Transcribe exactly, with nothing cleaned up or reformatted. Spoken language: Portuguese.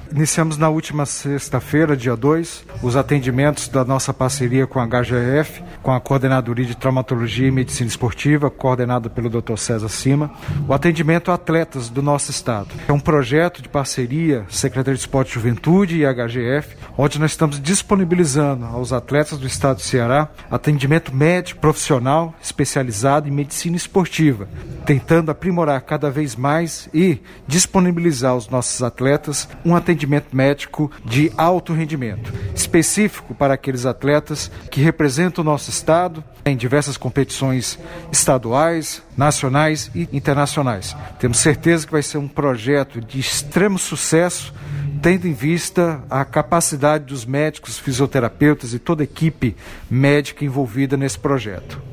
Iniciamos na última sexta-feira, dia dois, os atendimentos da nossa parceria com a H G F, com a Coordenadoria de Traumatologia e Medicina Esportiva, coordenada pelo doutor César Cima, o atendimento a atletas do nosso estado. É um projeto de parceria Secretaria de Esporte e Juventude e H G F, onde nós estamos disponibilizando aos atletas do estado do Ceará atendimento médico profissional especializado em medicina esportiva, tentando aprimorar cada vez mais e disponibilizar aos nossos atletas um atendimento médico de alto rendimento, específico para aqueles atletas que representam o nosso estado em diversas competições estaduais, nacionais e internacionais. Temos certeza que vai ser um projeto de extremo sucesso, tendo em vista a capacidade dos médicos, fisioterapeutas e toda a equipe médica envolvida nesse projeto.